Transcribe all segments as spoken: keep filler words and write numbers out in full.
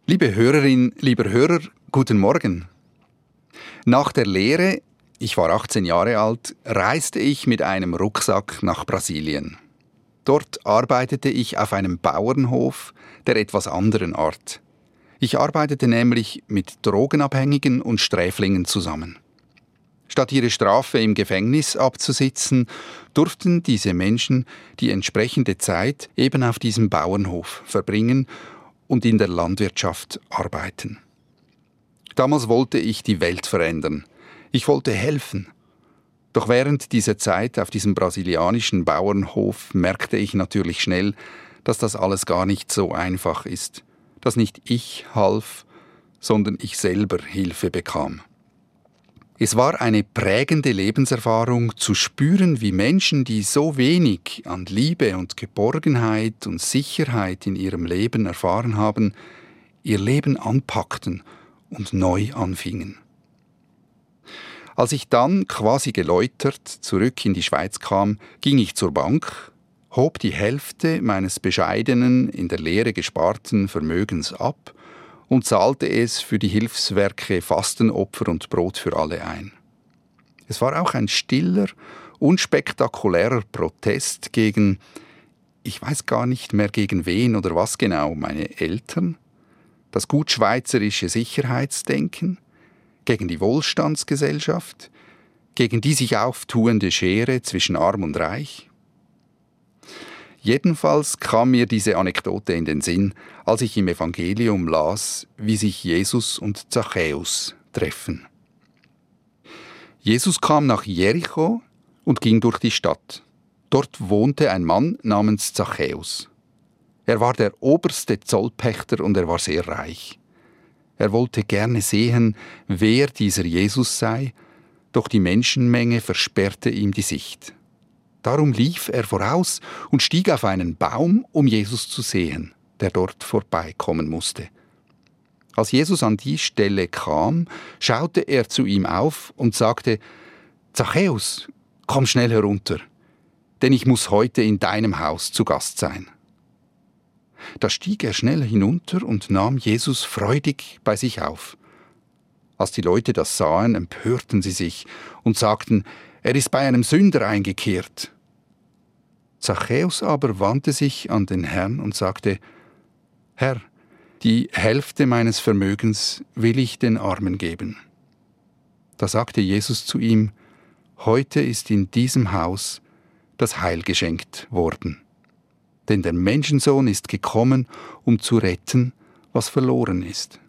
Liebe Hörerin, lieber Hörer, guten Morgen. Nach der Lehre, ich war achtzehn Jahre alt, reiste ich mit einem Rucksack nach Brasilien. Dort arbeitete ich auf einem Bauernhof der etwas anderen Art. Ich arbeitete nämlich mit Drogenabhängigen und Sträflingen zusammen. Statt ihre Strafe im Gefängnis abzusitzen, durften diese Menschen die entsprechende Zeit eben auf diesem Bauernhof verbringen und in der Landwirtschaft arbeiten. Damals wollte ich die Welt verändern. Ich wollte helfen. Doch während dieser Zeit auf diesem brasilianischen Bauernhof merkte ich natürlich schnell, dass das alles gar nicht so einfach ist. Dass nicht ich half, sondern ich selber Hilfe bekam. Es war eine prägende Lebenserfahrung, zu spüren, wie Menschen, die so wenig an Liebe und Geborgenheit und Sicherheit in ihrem Leben erfahren haben, ihr Leben anpackten und neu anfingen. Als ich dann, quasi geläutert, zurück in die Schweiz kam, ging ich zur Bank, hob die Hälfte meines bescheidenen, in der Lehre gesparten Vermögens ab und zahlte es für die Hilfswerke Fastenopfer und Brot für alle ein. Es war auch ein stiller, unspektakulärer Protest gegen, ich weiß gar nicht mehr gegen wen oder was genau, meine Eltern, das gut schweizerische Sicherheitsdenken, gegen die Wohlstandsgesellschaft, gegen die sich auftuende Schere zwischen Arm und Reich. Jedenfalls kam mir diese Anekdote in den Sinn, als ich im Evangelium las, wie sich Jesus und Zachäus treffen. Jesus kam nach Jericho und ging durch die Stadt. Dort wohnte ein Mann namens Zachäus. Er war der oberste Zollpächter und er war sehr reich. Er wollte gerne sehen, wer dieser Jesus sei, doch die Menschenmenge versperrte ihm die Sicht. Darum lief er voraus und stieg auf einen Baum, um Jesus zu sehen, der dort vorbeikommen musste. Als Jesus an die Stelle kam, schaute er zu ihm auf und sagte: »Zachäus, komm schnell herunter, denn ich muss heute in deinem Haus zu Gast sein.« Da stieg er schnell hinunter und nahm Jesus freudig bei sich auf. Als die Leute das sahen, empörten sie sich und sagten: »Er ist bei einem Sünder eingekehrt.« Zachäus aber wandte sich an den Herrn und sagte: »Herr, die Hälfte meines Vermögens will ich den Armen geben.« Da sagte Jesus zu ihm: »Heute ist in diesem Haus das Heil geschenkt worden. Denn der Menschensohn ist gekommen, um zu retten, was verloren ist.«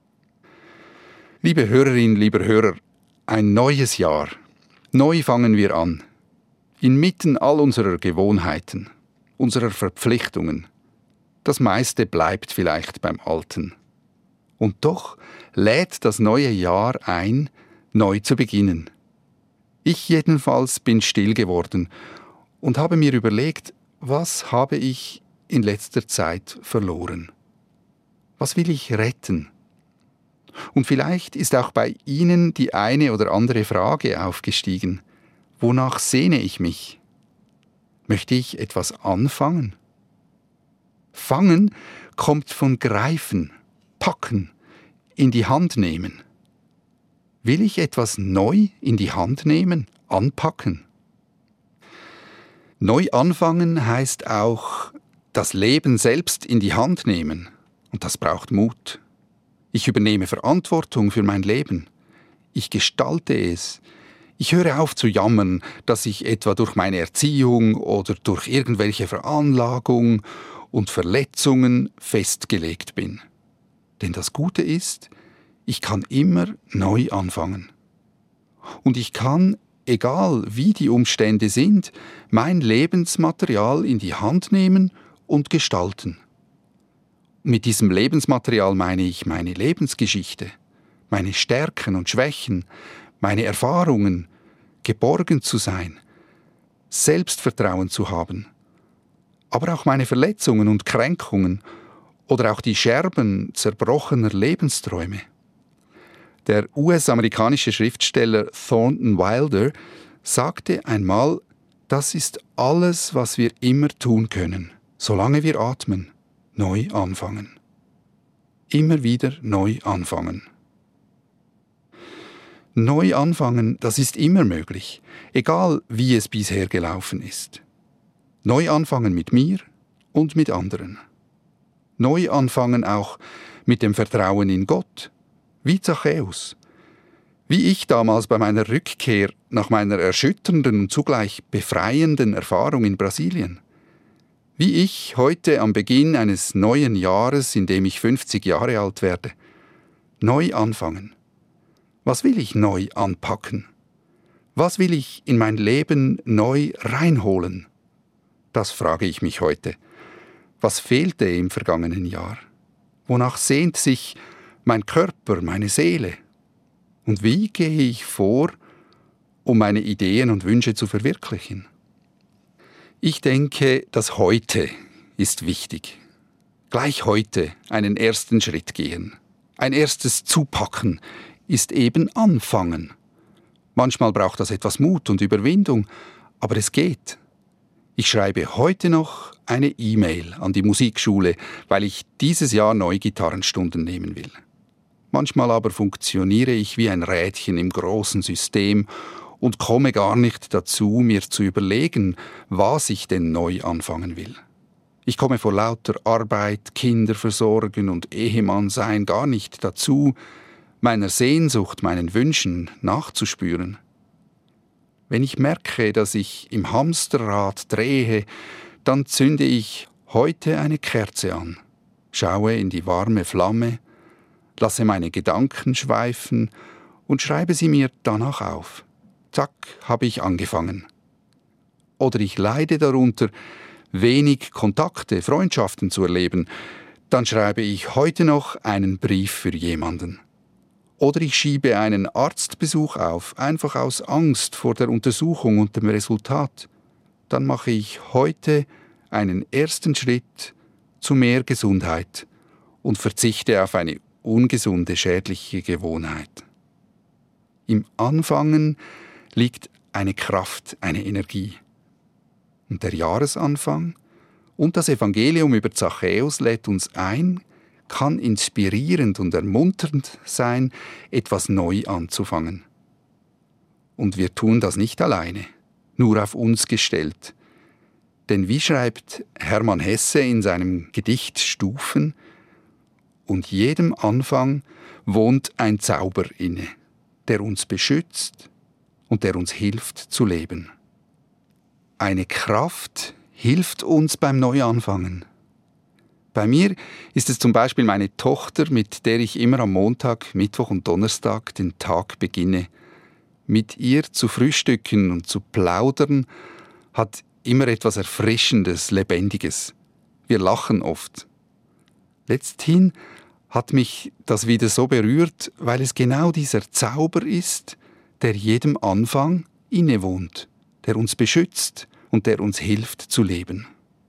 Liebe Hörerin, lieber Hörer, ein neues Jahr. Neu fangen wir an. Inmitten all unserer Gewohnheiten, unserer Verpflichtungen. Das meiste bleibt vielleicht beim Alten. Und doch lädt das neue Jahr ein, neu zu beginnen. Ich jedenfalls bin still geworden und habe mir überlegt, was habe ich in letzter Zeit verloren? Was will ich retten? Und vielleicht ist auch bei Ihnen die eine oder andere Frage aufgestiegen. Wonach sehne ich mich? Möchte ich etwas anfangen? Fangen kommt von greifen, packen, in die Hand nehmen. Will ich etwas neu in die Hand nehmen, anpacken? Neu anfangen heißt auch das Leben selbst in die Hand nehmen. Und das braucht Mut. Ich übernehme Verantwortung für mein Leben. Ich gestalte es. Ich höre auf zu jammern, dass ich etwa durch meine Erziehung oder durch irgendwelche Veranlagung und Verletzungen festgelegt bin. Denn das Gute ist, ich kann immer neu anfangen. Und ich kann, egal wie die Umstände sind, mein Lebensmaterial in die Hand nehmen und gestalten. Mit diesem Lebensmaterial meine ich meine Lebensgeschichte, meine Stärken und Schwächen, meine Erfahrungen, geborgen zu sein, Selbstvertrauen zu haben, aber auch meine Verletzungen und Kränkungen oder auch die Scherben zerbrochener Lebensträume. Der U S-amerikanische Schriftsteller Thornton Wilder sagte einmal, das ist alles, was wir immer tun können, solange wir atmen, neu anfangen. immer wieder neu anfangen. Neu anfangen, das ist immer möglich, egal wie es bisher gelaufen ist. Neu anfangen mit mir und mit anderen. Neu anfangen auch mit dem Vertrauen in Gott, wie Zachäus. Wie ich damals bei meiner Rückkehr nach meiner erschütternden und zugleich befreienden Erfahrung in Brasilien. Wie ich heute am Beginn eines neuen Jahres, in dem ich fünfzig Jahre alt werde. Neu anfangen. Was will ich neu anpacken? Was will ich in mein Leben neu reinholen? Das frage ich mich heute. Was fehlte im vergangenen Jahr? Wonach sehnt sich mein Körper, meine Seele? Und wie gehe ich vor, um meine Ideen und Wünsche zu verwirklichen? Ich denke, das Heute ist wichtig. Gleich heute einen ersten Schritt gehen. Ein erstes Zupacken ist eben anfangen. Manchmal braucht das etwas Mut und Überwindung, aber es geht. Ich schreibe heute noch eine E-Mail an die Musikschule, weil ich dieses Jahr neu Gitarrenstunden nehmen will. Manchmal aber funktioniere ich wie ein Rädchen im großen System und komme gar nicht dazu, mir zu überlegen, was ich denn neu anfangen will. Ich komme vor lauter Arbeit, Kinder versorgen und Ehemann sein gar nicht dazu, meiner Sehnsucht, meinen Wünschen nachzuspüren. Wenn ich merke, dass ich im Hamsterrad drehe, dann zünde ich heute eine Kerze an, schaue in die warme Flamme, lasse meine Gedanken schweifen und schreibe sie mir danach auf. Zack, habe ich angefangen. Oder ich leide darunter, wenig Kontakte, Freundschaften zu erleben, dann schreibe ich heute noch einen Brief für jemanden. Oder ich schiebe einen Arztbesuch auf, einfach aus Angst vor der Untersuchung und dem Resultat. Dann mache ich heute einen ersten Schritt zu mehr Gesundheit und verzichte auf eine ungesunde, schädliche Gewohnheit. Im Anfangen liegt eine Kraft, eine Energie. Und der Jahresanfang und das Evangelium über Zachäus lädt uns ein, kann inspirierend und ermunternd sein, etwas neu anzufangen. Und wir tun das nicht alleine, nur auf uns gestellt. Denn wie schreibt Hermann Hesse in seinem Gedicht Stufen, und jedem Anfang wohnt ein Zauber inne, der uns beschützt und der uns hilft zu leben. Eine Kraft hilft uns beim Neuanfangen. Bei mir ist es zum Beispiel meine Tochter, mit der ich immer am Montag, Mittwoch und Donnerstag den Tag beginne. Mit ihr zu frühstücken und zu plaudern hat immer etwas Erfrischendes, Lebendiges. Wir lachen oft. Letzthin hat mich das wieder so berührt, weil es genau dieser Zauber ist, der jedem Anfang innewohnt, der uns beschützt und der uns hilft zu leben.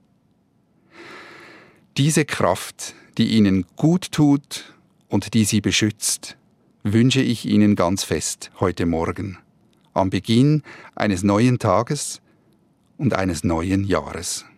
Diese Kraft, die Ihnen gut tut und die Sie beschützt, wünsche ich Ihnen ganz fest heute Morgen, am Beginn eines neuen Tages und eines neuen Jahres.